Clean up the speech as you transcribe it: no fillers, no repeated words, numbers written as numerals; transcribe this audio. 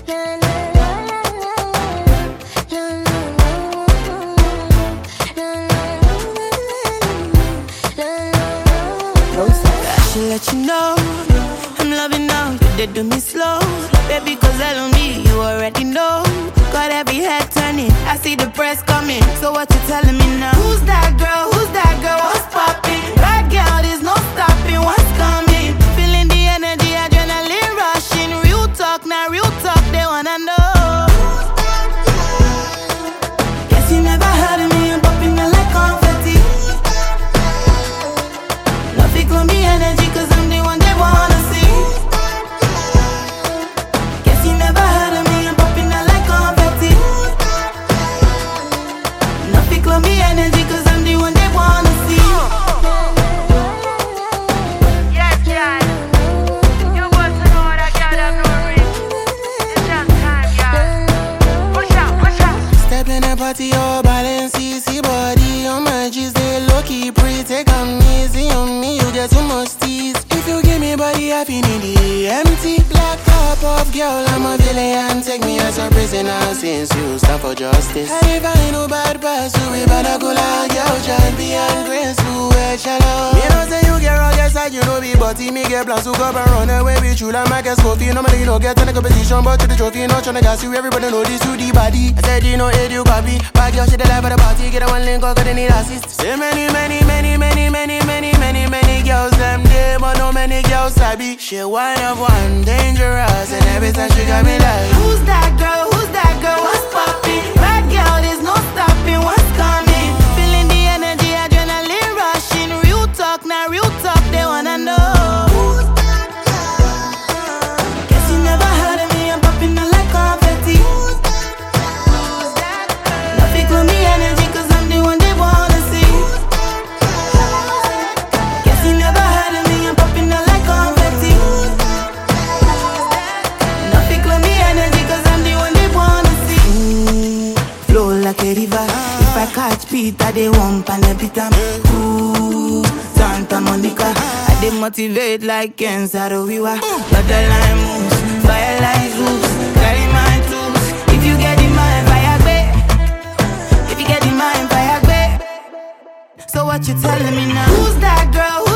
I should let you know I'm loving now, you did do me slow. Baby, cause I love me, you already know. Got every head turning, I see the press coming. So what you telling me now? Who's that girl? Who's that girl? What's popping? Bad girl, there's no stopping. What's coming? Feeling the energy, adrenaline rushing. Real talk, now real talk, they wanna know. Guess you never heard of me, I'm popping out like confetti. Nothing clone me energy, cause I'm the one they wanna see. Guess you never heard of me, I'm popping out like confetti. Nothing clone me energy, cause I'm the one they wanna see. Yes, guys. You want to know that girl have no ring. It's just time, y'all. Push out, push out. Step in the party, oh, balance, see body on my G's, they low-key pretty. Take on easy on me, you get too much tease. If you give me body, I feel in the empty. Black top off, girl, I'm a villain. Take me as a prisoner since you stand for justice. And if I ain't no bad pass, we better go like girl, champion, graceful, shallow. Me know say you get wrong, yes, I you know be body. Me get plans to go and run away with you like Marcus Coffee. Normally you don't get in the competition, but to the trophy, not tryna gas you. Everybody know this to the body. I said you know it, you copy. Bad girl, she the life of the party. Get a one link, cause they need assist. Say many girls them there, but no many girls sabi. She one of one, dangerous, and every time she got me like, Who's that girl? Who's that girl? What's popping? Bad girl, there's no stopping. What's coming? Feeling the energy, adrenaline rushing. Real talk, now real talk, they wanna know. Guess you never heard of me, I'm popping out like confetti. Nothing clone me energy, cause I'm the one they wanna see. Guess you never heard of me, I'm popping out like confetti. Nothing clone me energy, cause I'm the one they wanna see. Flow like a river. If I catch Peter, they won't pan a bit of ooh, Santa Monica. I dey motivate like Ken Saro-Wiwa. But the line moves, fire like hoops. Carry my tools. If you get in mind, fire back. If you get in mind, fire back. So what you telling me now? Who's that girl?